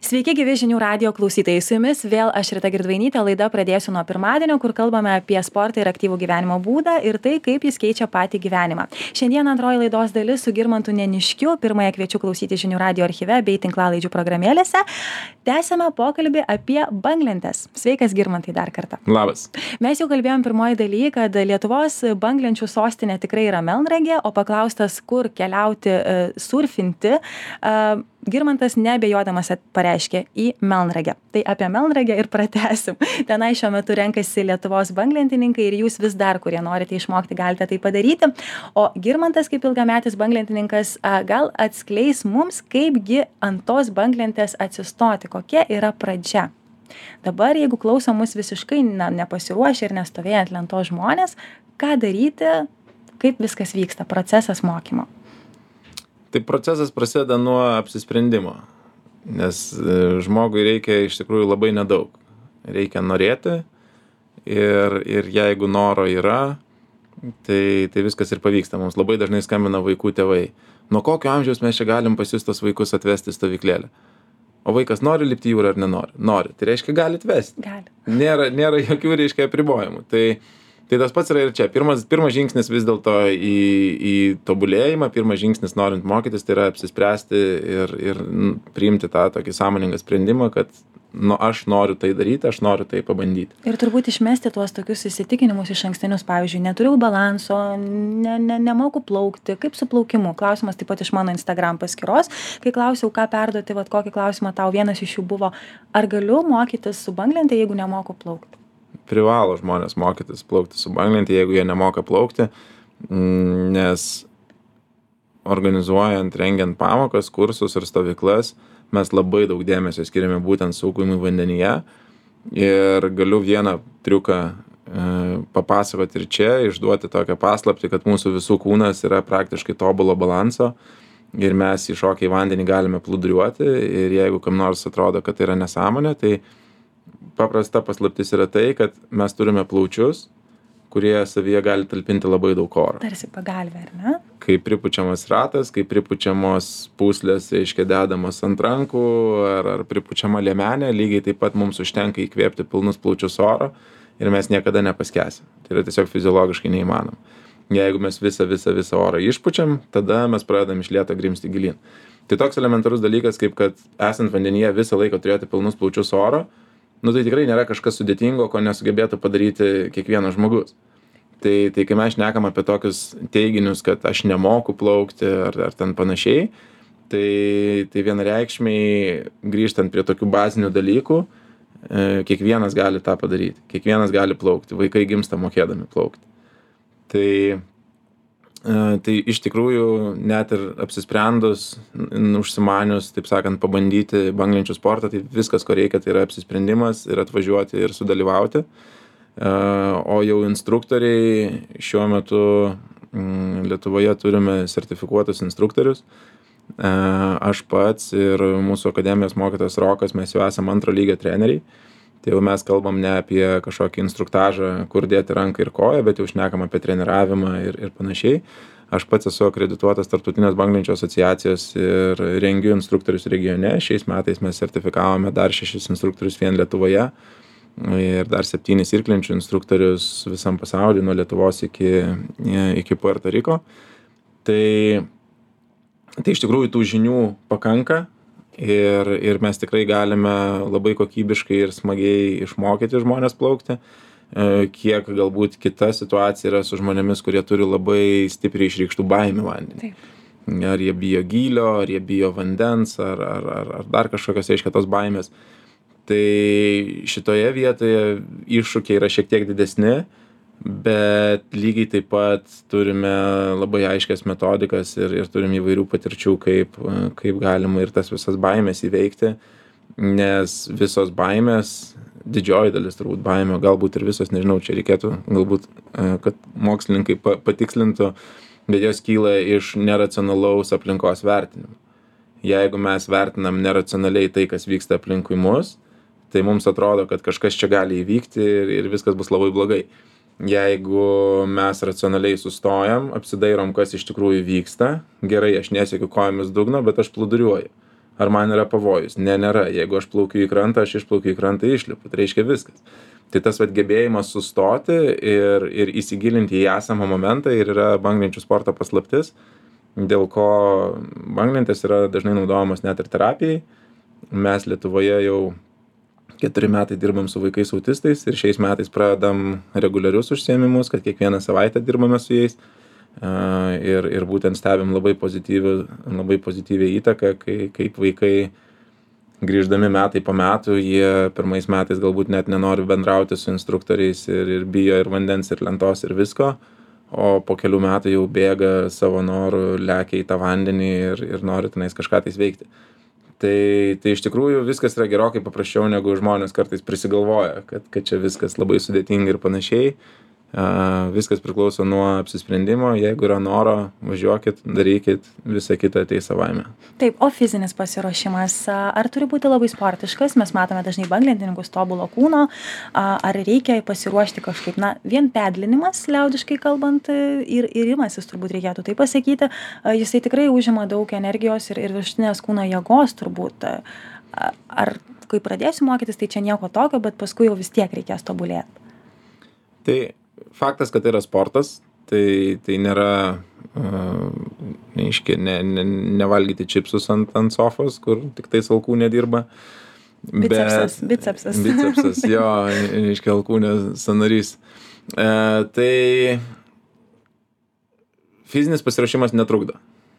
Sveiki, gyvi žinių radijo klausytojai, su jumis vėl aš Rita Girdvainytė, laida pradėsiu nuo pirmadienio, kur kalbame apie sportą ir aktyvų gyvenimo būdą ir tai, kaip jis keičia patį gyvenimą. Šiandien antroji laidos dalis su Girmantu Neniškiu, pirmąją kviečiu klausyti žinių radijo archyve bei tinklalaidžių programėlėse. Tęsiame pokalbį apie banglentes. Sveikas Girmantai dar kartą. Labas. Mes jau kalbėjom pirmoji daly, kad Lietuvos banglenčių sostinė tikrai yra Melnragė, o paklaustas, kur keliauti surfinti, Girmantas neabejodamas pareiškė į Melnragę. Tai apie Melnragę ir pratęsim. Tenai šiuo metu renkasi Lietuvos banglentininkai ir jūs vis dar, kurie norite išmokti, galite tai padaryti. O Girmantas, kaip ilgametis banglentininkas, gal atskleis mums, kaipgi ant tos banglentės atsistoti, kokia yra pradžia. Dabar, jeigu klauso mus visiškai nepasiruošę ir nestovėję ant lentos žmonės, ką daryti, kaip viskas vyksta, procesas mokymo. Tai procesas prasideda nuo apsisprendimo, nes žmogui reikia iš tikrųjų labai nedaug. Reikia norėti ir jeigu noro yra, tai viskas ir pavyksta. Mums labai dažnai skambina vaikų tėvai. Nuo kokio amžiaus mes čia galim pas jūs tos vaikus atvesti į stovyklėlę? O vaikas nori lipti į jūrą ar nenori? Nori. Tai reiškia, gali atvesti. Gali. Nėra jokių, reiškia, apribojimų. Tai tas pats yra ir čia. Pirmas žingsnis vis dėlto į tobulėjimą, pirmas žingsnis norint mokytis, tai yra apsispręsti ir priimti tą tokį sąmoningą sprendimą, kad aš noriu tai daryti, aš noriu tai pabandyti. Ir turbūt išmesti tuos tokius įsitikinimus iš ankstinius, pavyzdžiui, neturiu balanso, nemoku plaukti, kaip su plaukimu. Klausimas taip pat iš mano Instagram paskyros, kai klausiau, ką perduoti, kokį klausimą tau, vienas iš jų buvo, ar galiu mokytis su banglente, jeigu nemoku plaukti? Privalo žmonės mokytis plaukti su banglente, jeigu jie nemoka plaukti, nes organizuojant, rengiant pamokas, kursus ir stovyklas, mes labai daug dėmesio skiriame būtent saugumui vandenyje ir galiu vieną triuką papasakoti ir čia, išduoti tokią paslaptį, kad mūsų visų kūnas yra praktiškai tobulo balanso ir mes įšokę į vandenį galime plūduriuoti ir jeigu kam nors atrodo, kad tai yra nesąmonė, tai paprasta paslaptis yra tai, kad mes turime plaučius, kurie savyje gali talpinti labai daug oro. Tarsi pagalvė, ar ne? Kai pripučiamas ratas, kai pripučiamos pūslės, reiškia, dedamos ant rankų ar pripučiama liemenė, lygiai taip pat mums užtenka įkvėpti pilnus plaučius oro ir mes niekada nepaskęsim. Tai yra tiesiog fiziologiškai neįmanoma. Jeigu mes visą orą išpučiam, tada mes pradedam iš lėto grimzti gilyn. Tai toks elementarus dalykas, kaip kad esant vandenyje visą laiką turėti pilnus plaučius oro, tai tikrai nėra kažkas sudėtingo, ko nesugebėtų padaryti kiekvienas žmogus. Tai kai mes šnekam apie tokius teiginius, kad aš nemoku plaukti ar ten panašiai, tai vienareikšmiai grįžtant prie tokių bazinių dalykų, kiekvienas gali tą padaryti. Kiekvienas gali plaukti. Vaikai gimsta mokėdami plaukti. Tai iš tikrųjų net ir apsisprendus, užsimanius, taip sakant, pabandyti banglenčių sportą, tai viskas, ko reikia, tai yra apsisprendimas ir atvažiuoti ir sudalyvauti. O jau instruktoriai šiuo metu Lietuvoje turime sertifikuotus instruktorius. Aš pats ir mūsų akademijos mokytojas Rokas, mes jau esame antro lygio treneriai. Tai jau mes kalbam ne apie kažkokį instruktažą, kur dėti ranką ir koją, bet jau šnekam apie treniravimą ir panašiai. Aš pats esu akredituotas Tarptautinės banglenčių asociacijos ir rengiu instruktorius regione. Šiais metais mes sertifikavome dar 6 instruktorius vien Lietuvoje ir dar 7 irklenčių instruktorius visam pasauliu, nuo Lietuvos iki Puerto Riko. Tai iš tikrųjų tų žinių pakanka. Ir mes tikrai galime labai kokybiškai ir smagiai išmokyti žmonės plaukti. Kiek galbūt kita situacija yra su žmonėmis, kurie turi labai stipriai išreikštų baimių vandenį. Ar jie bijo gylio, ar jie bijo vandens, ar dar kažkokios reiškia tos baimės. Tai šitoje vietoje iššūkiai yra šiek tiek didesni, bet lygiai taip pat turime labai aiškias metodikas ir turim įvairių patirčių, kaip galima ir tas visas baimės įveikti, nes visos baimės, didžioji dalis turbūt baimė, galbūt ir visos, nežinau, čia reikėtų galbūt, kad mokslininkai patikslintų, bet jos kyla iš neracionalaus aplinkos vertinimo. Jeigu mes vertinam neracionaliai tai, kas vyksta aplinkui mus, tai mums atrodo, kad kažkas čia gali įvykti ir viskas bus labai blogai. Jeigu mes racionaliai sustojam, apsidairom, kas iš tikrųjų vyksta, gerai, aš nesiekiu kojomis dugno, bet aš plūduriuoju. ar man yra pavojus. Nėra. Jeigu aš plaukiu į krantą, aš išplaukiu į krantą, išlipu. Tai reiškia viskas. Tai tas gebėjimas sustoti ir įsigilinti į esamą momentą ir yra banglenčių sporto paslaptis, dėl ko banglentės yra dažnai naudojamos net ir terapijai. Mes Lietuvoje jau 4 metai dirbam su vaikais autistais ir šiais metais pradedam reguliarius užsiėmimus, kad kiekvieną savaitę dirbame su jais. Ir būtent stebim labai pozityvią įtaką, kaip vaikai grįždami metai po metų, jie pirmais metais galbūt net nenori bendrauti su instruktoriais ir bijo ir vandens, ir lentos, ir visko, o po kelių metų jau bėga savo norų, lekia į tą vandenį ir nori tenais kažką tais veikti. Tai iš tikrųjų viskas yra gerokai paprasčiau, negu žmonės kartais prisigalvoja, kad čia viskas labai sudėtinga ir panašiai. Viskas priklauso nuo apsisprendimo, jeigu yra noro, važiuokit, darykit, visa kita ateis savaime. Taip, o fizinis pasiruošimas, ar turi būti labai sportiškas? Mes matome dažnai banglentininkus tobulo kūno, ar reikia pasiruošti kažkaip, vien pedlinimas, liaudiškai kalbant, ir irimasis turbūt reikėtų tai pasakyti, jisai tikrai užima daug energijos ir viršutinės kūno jėgos turbūt. Ar kai pradėsiu mokytis, tai čia nieko tokio, bet paskui jau vis tiek reikės tobulėti. Tai faktas, kad tai yra sportas, tai nėra, nevalgyti čipsus ant sofos, kur tik tai alkūnė dirba. Bicepsas. Bicepsas, jo, alkūnė sąnarys. Tai fizinis pasiruošimas netrukdo.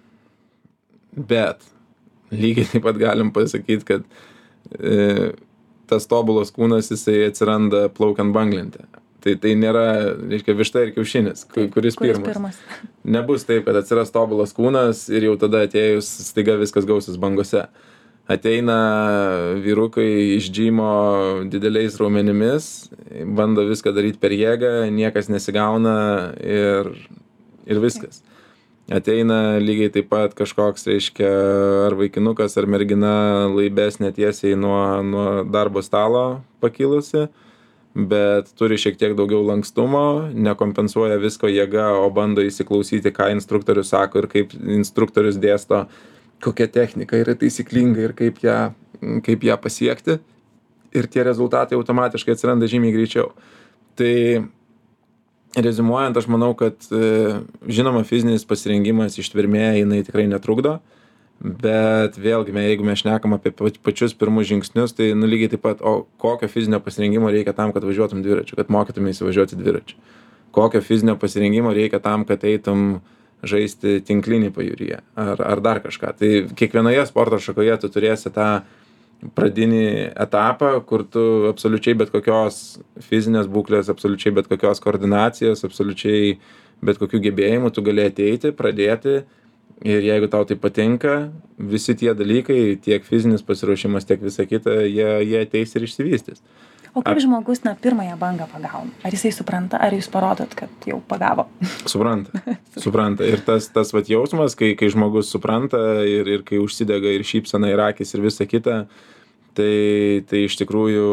Bet lygiai taip pat galim pasakyti, kad tas tobulas kūnas, jisai atsiranda plaukiant banglente. Tai nėra, višta ir kiaušinis, kuris pirmas. Nebus taip, kad atsiras tobulas kūnas ir jau tada atėjus staiga viskas gausis bangose. Ateina vyrukai iš džimo dideliais raumenimis, bando viską daryti per jėgą, niekas nesigauna ir viskas. Ateina lygiai taip pat kažkoks, ar vaikinukas, ar mergina laibesnė tiesiai nuo darbo stalo pakilusi, bet turi šiek tiek daugiau lankstumo, nekompensuoja visko jėga, o bando įsiklausyti, ką instruktorius sako ir kaip instruktorius dėsto, kokia technika yra taisyklinga ir kaip ją pasiekti. Ir tie rezultatai automatiškai atsiranda žymiai greičiau. Tai reziumuojant, aš manau, kad žinoma fizinis pasirengimas, ištvermė, jinai tikrai netrukdo. Bet vėlgi, jeigu mes šnekam apie pačius pirmus žingsnius, tai lygiai taip pat, o kokio fizinio pasirengimo reikia tam, kad važiuotum dviračiu, kad mokytum įsivažiuoti dviračiu. Kokio fizinio pasirengimo reikia tam, kad eitum žaisti tinklinį pajūryje ar dar kažką. Tai kiekvienoje sporto šakoje tu turėsi tą pradinį etapą, kur tu absoliučiai bet kokios fizinės būklės, absoliučiai bet kokios koordinacijos, absoliučiai bet kokių gebėjimų tu gali ateiti, pradėti. Ir jeigu tau tai patinka, visi tie dalykai, tiek fizinis pasiruošimas, tiek visa kita, jie ateis ir išsivystys. O kaip žmogus pirmąją bangą pagauna? Ar jisai supranta, ar jūs parodot, kad jau pagavo? Supranta. Ir tas jausmas, kai žmogus supranta ir kai užsidega ir šypsena, ir akis, ir visa kita, tai iš tikrųjų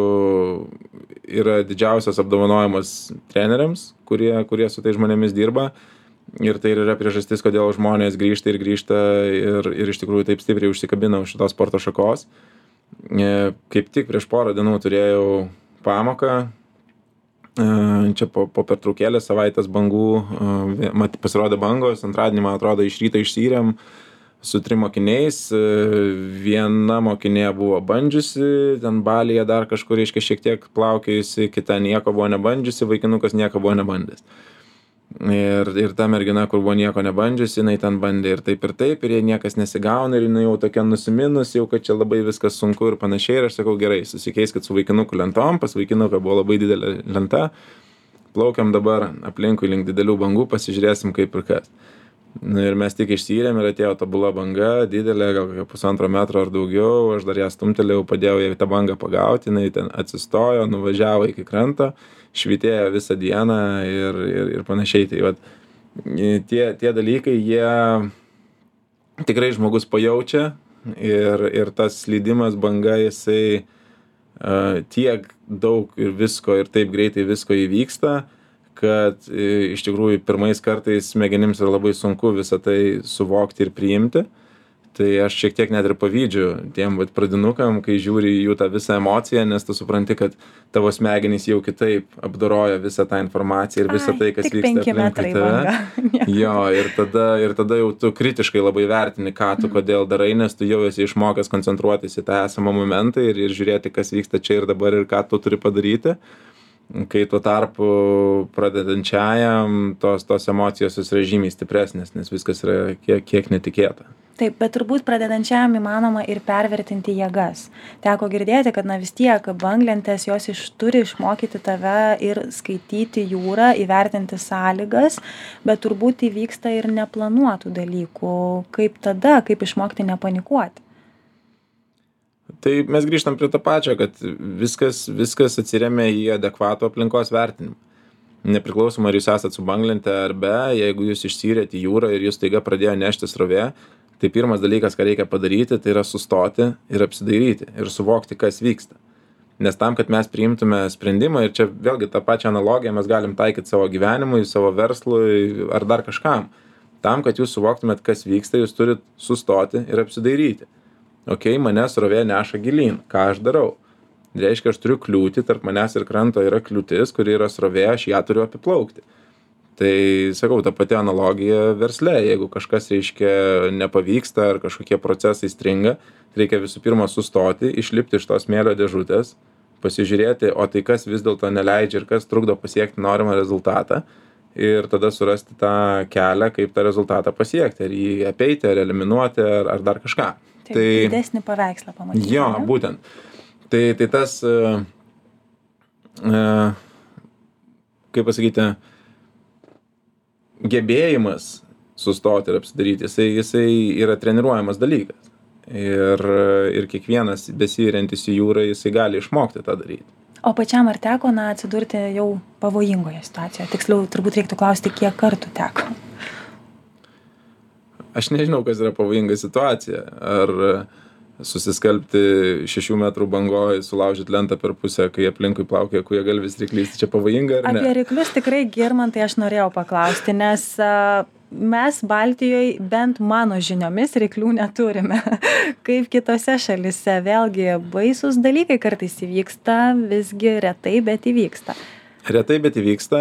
yra didžiausias apdovanojimas treneriams, kurie su tai žmonėmis dirba. Ir tai yra priežastis, kodėl žmonės grįžta ir iš tikrųjų taip stipriai užsikabina už šitos sporto šakos. Kaip tik prieš porą dienų turėjau pamoką, čia po pertraukėlės savaitės bangų, pasirodė bangos, antradienį, man atrodo, iš ryto išsyrėm su 3 mokiniais, viena mokinė buvo bandžiusi, ten Balyje dar kažkur šiek tiek plaukėjusi, kita nieko buvo nebandžiusi, vaikinukas nieko buvo nebandęs. Ir ta mergina, kur buvo nieko nebandžiusi, jinai ten bandė ir taip, ir jie niekas nesigauna, ir jinai jau tokia nusiminus, jau kad čia labai viskas sunku ir panašiai, ir aš sakau, gerai, susikeiskit su vaikinuku lentom, pas vaikinuką buvo labai didelė lenta, plaukiam dabar aplinkui link didelių bangų, pasižiūrėsim kaip ir kas. Ir mes tik išsyrėm ir atėjo tobula banga, didelė, gal kokia 1,5 metro ar daugiau, aš dar ją stumtelėjau, padėjau jai tą bangą pagauti, jinai ten atsistojo, nuvažiavo iki krantą, švytėjo visą dieną ir panašiai. Tai tie dalykai, jie tikrai žmogus pajaučia ir tas slydimas banga, jisai tiek daug ir visko ir taip greitai visko įvyksta, kad iš tikrųjų pirmais kartais smegenims yra labai sunku visą tai suvokti ir priimti. Tai aš šiek tiek net ir pavydžiu tiem vat pradinukam, kai žiūri į jų tą visą emociją, nes tu supranti, kad tavo smegenys jau kitaip apdoroja visą tą informaciją ir visą tai, kas vyksta aplinkui tave. Jo, ir tada jau tu kritiškai labai vertini, ką tu kodėl darai, nes tu jau esi išmokęs koncentruotis į tą esamą momentą ir žiūrėti, kas vyksta čia ir dabar ir ką tu turi padaryti. Kai tuo tarpu pradedančiajam tos emocijos yra žymiai stipresnės, nes viskas yra kiek netikėta. Taip, bet turbūt pradedančiajam įmanoma ir pervertinti jėgas. Teko girdėti, kad vis tiek banglentės jos turi išmokyti tave ir skaityti jūrą, įvertinti sąlygas, bet turbūt įvyksta ir neplanuotų dalykų. Kaip tada, kaip išmokti nepanikuoti? Tai mes grįžtam prie to pačio, kad viskas atsiremia į adekvatų aplinkos vertinimą. Nepriklausomai ar jūs esat su banglente ar be, jeigu jūs išsirėt į jūrą ir jūs staiga pradėjo nešti srovė, tai pirmas dalykas, ką reikia padaryti, tai yra sustoti ir apsidairyti ir suvokti, kas vyksta. Nes tam, kad mes priimtume sprendimą, ir čia vėlgi tą pačią analogiją mes galim taikyti savo gyvenimui, savo verslui ar dar kažkam. Tam, kad jūs suvoktumėt, kas vyksta, jūs turit sustoti ir apsidairyti. Okei, mane srovė neša gilyn, ką aš darau? Reiškia, aš turiu kliūtį, tarp manęs ir kranto yra kliūtis, kuri yra srovė, aš ją turiu apiplaukti. Tai, sakau, ta pati analogija versle, jeigu kažkas, reiškia, nepavyksta ar kažkokie procesai stringa, reikia visų pirma sustoti, išlipti iš tos smėlio dėžutės, pasižiūrėti, o tai kas vis dėlto neleidžia ir kas trukdo pasiekti norimą rezultatą ir tada surasti tą kelią, kaip tą rezultatą pasiekti, ar jį apeiti, ar eliminuoti, ar dar kažką. Tai didesnį paveikslą pamatyti. Jo, būtent. Tai tas, kaip pasakyti, gebėjimas sustoti ir apsidaryti, jisai yra treniruojamas dalykas. Ir kiekvienas besiriantis į jūrą, jisai gali išmokti tą daryti. O pačiam ar teko atsidurti jau pavojingoje situacijoje? Tiksliau, turbūt reiktų klausti, kiek kartų teko? Aš nežinau, kas yra pavojinga situacija. Ar susiskalbti 6 metrų bangoje, sulaužyti lentą per pusę, kai aplinkui plaukia kūjagalvis ryklys, tai čia pavojinga ar ne? Apie ryklius tikrai, Girmantai, aš norėjau paklausti, nes mes Baltijoje, bent mano žiniomis, ryklių neturime. Kaip kitose šalise, vėlgi baisus dalykai kartais įvyksta, visgi retai, bet įvyksta. Retai, bet įvyksta.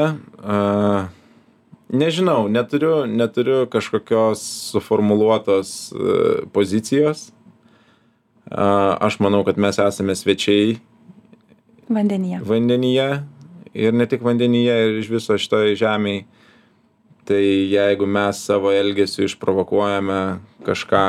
Nežinau, neturiu kažkokios suformuluotos pozicijos. Aš manau, kad mes esame svečiai vandenyje ir ne tik vandenyje, ir iš viso šitoj žemėj. Tai jeigu mes savo elgesiu išprovokuojame kažką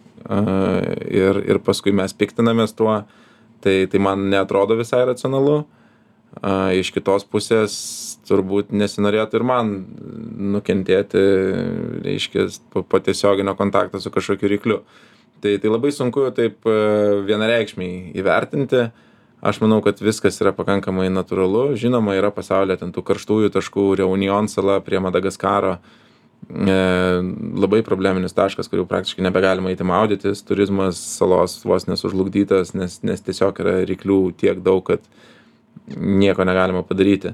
ir paskui mes piktinamės tuo, tai man neatrodo visai racionalu. Iš kitos pusės turbūt nesinorėtų ir man nukentėti, reiškia, po tiesioginio kontakto su kažkokiu rykliu. Tai labai sunku taip vienareikšmiai įvertinti. Aš manau, kad viskas yra pakankamai natūralu. Žinoma, yra pasaulyje ten tų karštųjų taškų, Reunion sala prie Madagaskaro. Labai probleminis taškas, kur jau praktiškai nebegalima eiti maudytis. Turizmas salos vos nesužlugdytas, nes tiesiog yra ryklių tiek daug, kad nieko negalima padaryti.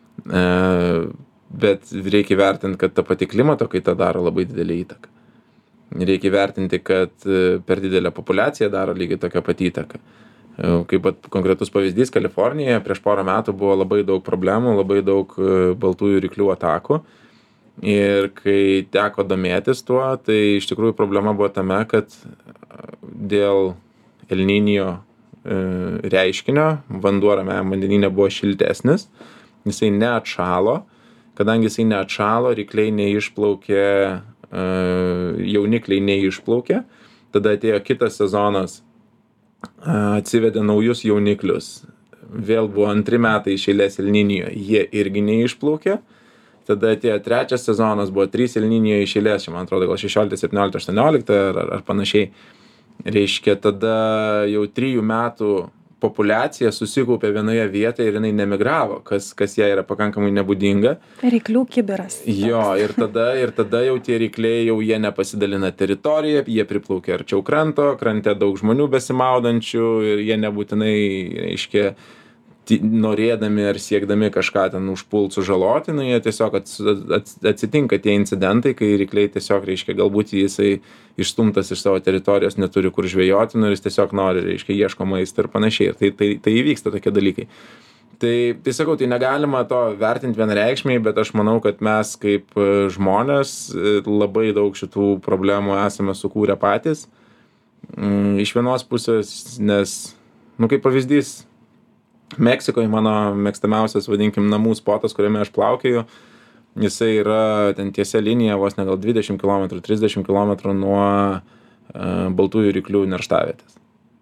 Bet reikia vertinti, kad ta pati klimato kaita daro labai didelį įtaką. Reikia vertinti, kad per didelę populiaciją daro lygiai tokią pat įtaką. Kaip konkretus pavyzdys, Kalifornijoje prieš porą metų buvo labai daug problemų, labai daug baltųjų ryklių atakų. Ir kai teko domėtis tuo, tai iš tikrųjų problema buvo tame, kad dėl El Niño reiškinio vanduo ramiajam vandenyne buvo šiltesnis, jisai neatšalo, kadangi jisai neatšalo, rykliai neišplaukė, jaunikliai neišplaukė, tada atėjo kitas sezonas, atsivedė naujus jauniklius, vėl buvo 2 metai iš eilės El Niño, jie irgi neišplaukė, tada atėjo 3 sezonas, buvo 3 El Niño iš eilės, man atrodo, gal 16, 17, 18 ar panašiai. Reiškia, tada jau 3 metų populiacija susikaupė vienoje vietoje ir jinai nemigravo, kas jai yra pakankamai nebūdinga. Ryklių kibiras. Jo, ir tada jau tie rykliai, jau jie nepasidalina teritoriją, jie priplaukia arčiau kranto, krante daug žmonių besimaudančių ir jie nebūtinai, reiškia, norėdami ar siekdami kažką ten užpult, sužaloti, nu jie tiesiog atsitinka tie incidentai, kai rykliai tiesiog, reiškia, galbūt jisai išstumtas iš savo teritorijos, neturi kur žvejoti, nu ir jis tiesiog nori, reiškia, ieško maisto ir panašiai. Ir tai įvyksta tokie dalykai. Tai sakau, tai negalima to vertinti vienareikšmiai, bet aš manau, kad mes kaip žmonės labai daug šitų problemų esame sukūrę patys. Iš vienos pusės, nes, nu kaip pavyzdys, Meksikoje mano mėgstamiausias, vadinkim, namų spotas, kuriame aš plaukioju, jisai yra ten tiesia linija, vos ne gal 20 km, 30 km nuo baltųjų ryklių nerštavietės.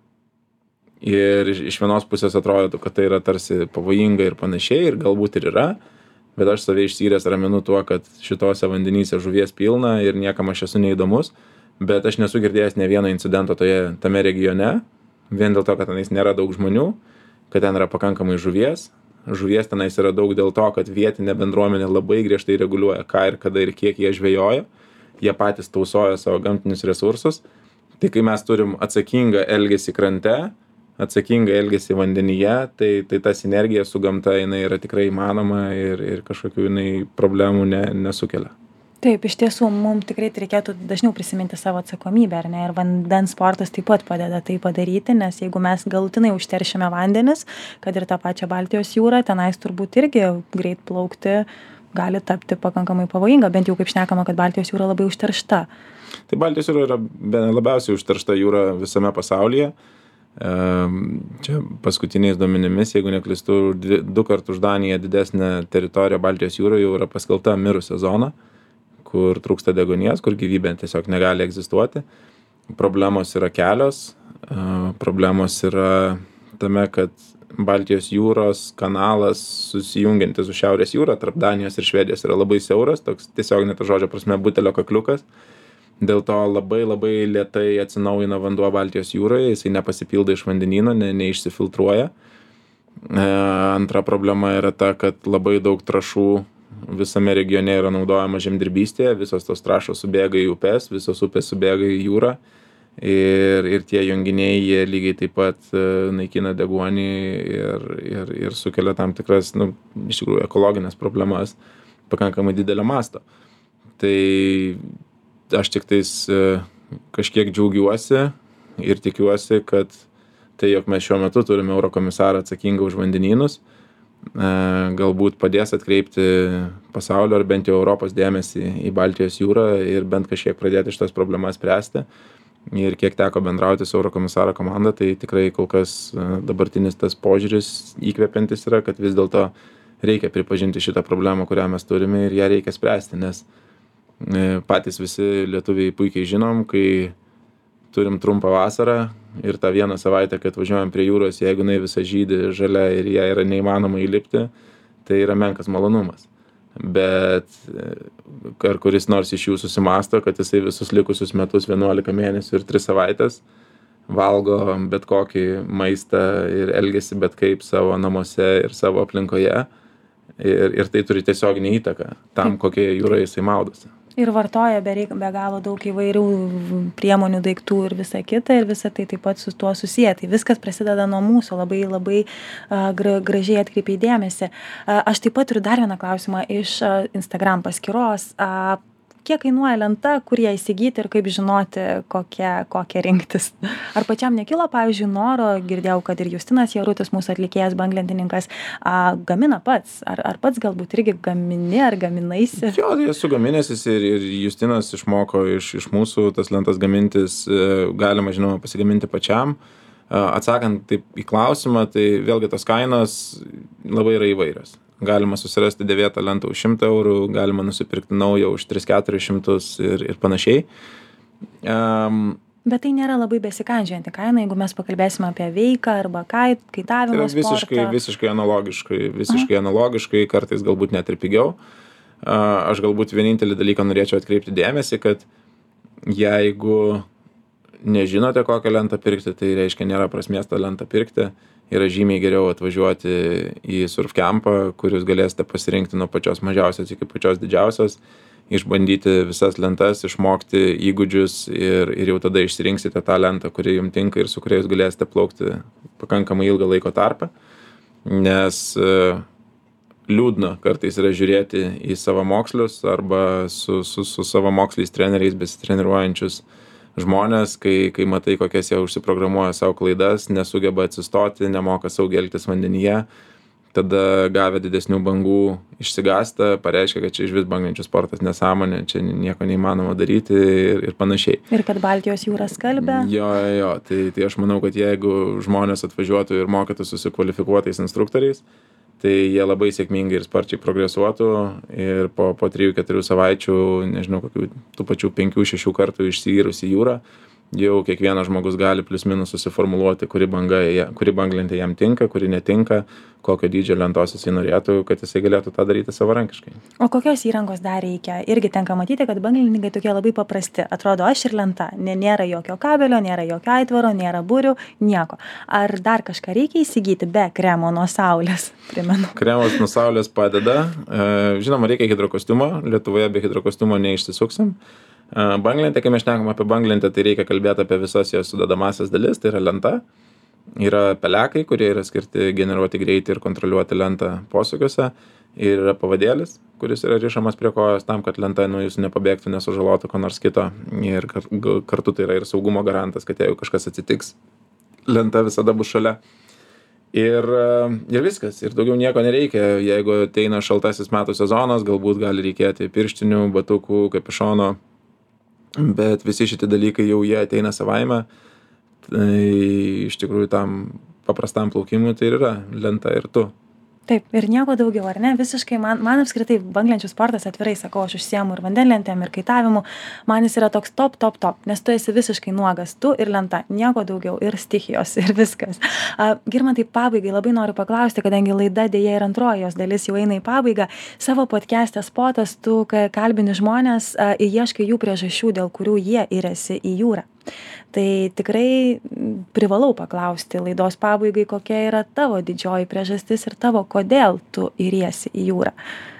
Ir iš vienos pusės atrodo, kad tai yra tarsi pavojinga ir panašiai, ir galbūt ir yra, bet aš save išsyręs raminu tuo, kad šitose vandenyse žuvies pilna ir niekam aš esu neįdomus, bet aš nesu girdėjęs ne vieno incidento tame regione, vien dėl to, kad tenais nėra daug žmonių, kad ten yra pakankamai žuvies tenais yra daug dėl to, kad vietinė bendruomenė labai griežtai reguliuoja, ką ir kada ir kiek jie žvejoja, jie patys tausoja savo gamtinius resursus, tai kai mes turim atsakingą elgesį krante, atsakingą elgesį vandenyje, tai ta sinergija su gamta, jinai yra tikrai įmanoma ir kažkokių jinai problemų nesukelia. Taip, iš tiesų, mums tikrai reikėtų dažniau prisiminti savo atsakomybę, ar ne? Ir vandens sportas taip pat padeda tai padaryti, nes jeigu mes galutinai užteršime vandenis, kad ir tą pačią Baltijos jūrą, tenais turbūt irgi greit plaukti gali tapti pakankamai pavojinga, bent jau kaip šnekama, kad Baltijos jūra labai užteršta. Tai Baltijos jūra yra labiausiai užteršta jūra visame pasaulyje. Čia paskutiniais duomenimis, jeigu neklystu, 2 kartus už Daniją didesnė teritorija Baltijos jūroje jau yra paskelbta mirusia zona, kur trūksta deguonies, kur gyvybė tiesiog negali egzistuoti. Problemos yra kelios. Problemos yra tame, kad Baltijos jūros kanalas susijungiantis su Šiaurės jūra tarp Danijos ir Švedijos yra labai siauras, toks tiesiog net žodžio prasme butelio kakliukas. Dėl to labai lėtai atsinaujina vanduo Baltijos jūroje, jisai nepasipildo iš vandenyno, neišsifiltruoja. Antra problema yra ta, kad labai daug trąšų visame regione yra naudojama žemdirbystėje, visos tos trąšos subėga į upes, visos upės subėga į jūrą ir tie junginiai, jie lygiai taip pat naikina deguonį ir sukelia tam tikras, nu, iš tikrųjų, ekologinės problemas pakankamai didelio masto. Tai aš tik tais kažkiek džiaugiuosi ir tikiuosi, kad tai, jog mes šiuo metu turime eurokomisarą atsakingą už vandenynus, galbūt padės atkreipti pasaulio ar bent jau Europos dėmesį į Baltijos jūrą ir bent kažkiek pradėti šitas problemas spręsti. Ir kiek teko bendrauti su eurokomisaro komanda, tai tikrai kol kas dabartinis tas požiūris įkvepiantis yra, kad vis dėlto reikia pripažinti šitą problemą, kurią mes turime ir ją reikia spręsti, nes patys visi lietuviai puikiai žinom, kai turim trumpą vasarą ir tą vieną savaitę, kad važiuojam prie jūros, jeigu jinai visa žydi žalia ir ją yra neįmanoma įlipti, tai yra menkas malonumas. Bet ar kuris nors iš jų susimasto, kad jisai visus likusius metus 11 mėnesių ir 3 savaitės valgo bet kokį maistą ir elgiasi bet kaip savo namuose ir savo aplinkoje ir tai turi tiesioginę įtaką tam, kokie jūroje jisai maudosi. Ir vartoja be galo daug įvairių priemonių, daiktų ir visa kita, ir visa tai taip pat su tuo susiję. Tai viskas prasideda nuo mūsų, labai gražiai atkreipiai dėmesį. Aš taip pat turiu dar vieną klausimą iš Instagram paskyros. Kiek kainuoja lenta, kur ją įsigyti ir kaip žinoti, kokią rinktis? Ar pačiam nekilo, pavyzdžiui, noro, girdėjau, kad ir Justinas Jarutis, mūsų atlikėjas, banglentininkas, gamina pats. Ar pats galbūt irgi gamini ar gaminaisi? Jo, tai esu gaminęsis ir Justinas išmoko iš mūsų tas lentas gamintis, galima, žinoma, pasigaminti pačiam. Atsakant taip į klausimą, tai vėlgi tos kainos labai yra įvairios. Galima susirasti dėvėtą lentą už 100 eurų, galima nusipirkti naują už 300-400 ir panašiai. Bet tai nėra labai besikandžiojanti kaina, jeigu mes pakalbėsime apie veiką arba kaitavimo sportą. Visiškai analogiškai, kartais galbūt net ir pigiau. Aš galbūt vienintelį dalyką norėčiau atkreipti dėmesį, kad jeigu nežinote, kokią lentą pirkti, tai reiškia nėra prasmės tą lentą pirkti. Yra žymiai geriau atvažiuoti į surf campą, kur jūs galėsite pasirinkti nuo pačios mažiausios iki pačios didžiausios, išbandyti visas lentas, išmokti įgūdžius ir jau tada išsirinksite tą lentą, kuri jums tinka ir su kuria jūs galėsite plaukti pakankamai ilgą laiko tarpą. nes liūdna kartais yra žiūrėti į savamokslius arba su savamoksliais treneriais besitreniruojančius žmones, kai matai, kokias jie užsiprogramuoja savo klaidas, nesugeba atsistoti, nemoka saugiai elgtis vandenyje, tada gavę didesnių bangų išsigąsta, pareiškia, kad čia išvis banglenčių sportas nesąmonė, čia nieko neįmanoma daryti ir panašiai. Ir kad Baltijos jūra skalbia. Jo, tai aš manau, kad jeigu žmonės atvažiuotų ir mokytųsi su kvalifikuotais instruktoriais, tai jie labai sėkmingai ir sparčiai progresuotų ir po 3-4 savaičių, nežinau, kokių tų pačių 5-6 kartų išsiyyrus į jūrą, jau kiekvienas žmogus gali plius minus susiformuluoti, kuri banglentė jam tinka, kuri netinka, kokio dydžio lentos jisai norėtų, kad jisai galėtų tą daryti savarankiškai. O kokios įrangos dar reikia? Irgi tenka matyti, kad banglentininkai tokie labai paprasti. Atrodo, aš ir lenta. Nėra jokio kabelio, nėra jokio aitvaro, nėra burių, nieko. Ar dar kažką reikia įsigyti be kremo nuo saulės? Primenu. Kremas nuo saulės padeda. Žinoma, reikia hidrokostiumo. Lietuvoje be hidrokostiumo neišsisuksim. Banglentė, kai mes šnekam apie banglentę, tai reikia kalbėti apie visas jos sudedamąsias dalis. Tai yra lenta, yra pelekai, kurie yra skirti generuoti greitį ir kontroliuoti lentą posūkiuose, ir yra pavadėlis, kuris yra rišamas prie kojos tam, kad lenta nuo jūsų nepabėgtų, nesužalotų ko nors kito, ir kartu tai yra ir saugumo garantas, kad jeigu kažkas atsitiks, lenta visada bus šalia. Ir viskas, ir daugiau nieko nereikia. Jeigu ateina šaltasis metų sezonas, galbūt gali reikėti pirštinių, batukų, kapišono, bet visi šitie dalykai jau jie ateina savaime. Tai iš tikrųjų tam paprastam plaukimui tai yra lenta ir tu. Taip, ir nieko daugiau, ar ne? Visiškai man apskritai banglenčių sportas, atvirai sakau, aš užsiemu ir vandenlentėm, ir kaitavimu, man jis yra toks top, nes tu esi visiškai nuogas, tu ir lenta, nieko daugiau, ir stichijos, ir viskas. Girmantai, pabaigai labai noriu paklausti, kadangi laida dėja ir antroji jos dalis jau eina į pabaigą, savo podcast'e Spotas tu kalbini žmonės ir ieškai jų priežasčių, dėl kurių jie iriasi į jūrą. Tai tikrai privalau paklausti laidos pabaigai, kokia yra tavo didžioji priežastis ir tavo, kodėl tu iriesi į jūrą.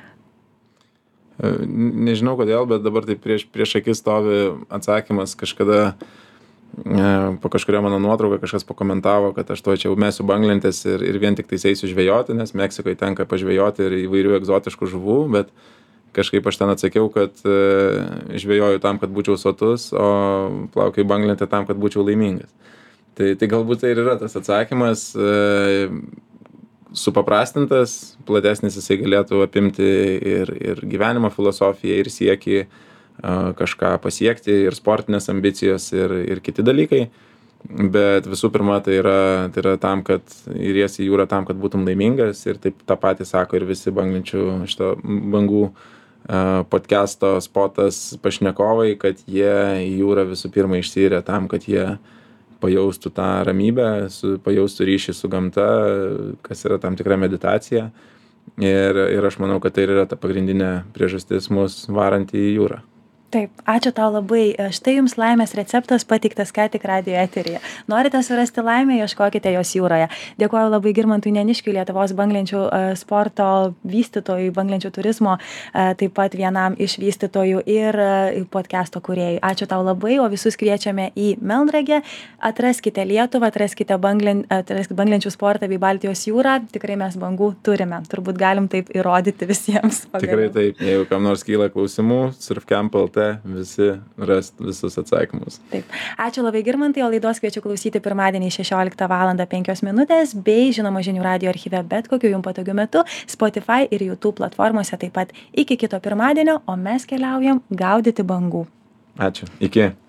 Nežinau kodėl, bet dabar tai prieš akis stovi atsakymas. Kažkada po kažkurio mano nuotrauką kažkas pakomentavo, kad aš to čia jau mesiu banglentės ir vien tik tai eisiu žvejoti, nes Meksikoje tenka pažvejoti ir įvairių egzotiškų žuvų, bet kažkaip aš ten atsakiau, kad žvejoju tam, kad būčiau sotus, o plaukioju banglentę tam, kad būčiau laimingas. Tai galbūt tai ir yra tas atsakymas, supaprastintas, platesnis jisai galėtų apimti ir gyvenimo filosofiją, ir siekį kažką pasiekti, ir sportinės ambicijos, ir kiti dalykai. Bet visų pirma, tai yra tam, kad iriesi į jūrą tam, kad būtum laimingas, ir taip tą patį sako ir visi banglenčių šito bangų podcast'o Spotas pašnekovai, kad jie į jūrą visų pirma išsiyrė tam, kad jie pajaustų tą ramybę, pajaustų ryšį su gamta, kas yra tam tikra meditacija. Ir aš manau, kad tai yra ta pagrindinė priežastis mus varant į jūrą. Taip, ačiū tau labai. Štai jums laimės receptas pateiktas ką tik radijo eteryje. Norite surasti laimę, ieškokite jos jūroje. Dėkuoju labai Girmantui Neniškiui, Lietuvos banglenčių sporto vystytojui, banglenčių turizmo, taip pat vienam iš vystytojų ir podcast'o kūrėjui. Ačiū tau labai, o visus kviečiame į Melnragę. Atraskite Lietuvą, atraskite banglenčių sportą bei Baltijos jūrą. Tikrai mes bangų turime. Turbūt galim taip įrodyti visiems. Tikrai taip. Jeigu kam nors kyla klausimų, surfcamp.lt visi rast visus atsakymus. Taip. Ačiū labai Girmantai, o laidos kviečiu klausyti pirmadienį 16:05 bei žinoma žinių radijo archyve bet kokiu jums patogiu metu, Spotify ir YouTube platformose taip pat. Iki kito pirmadienio, o mes keliaujam gaudyti bangų. Ačiū. Iki.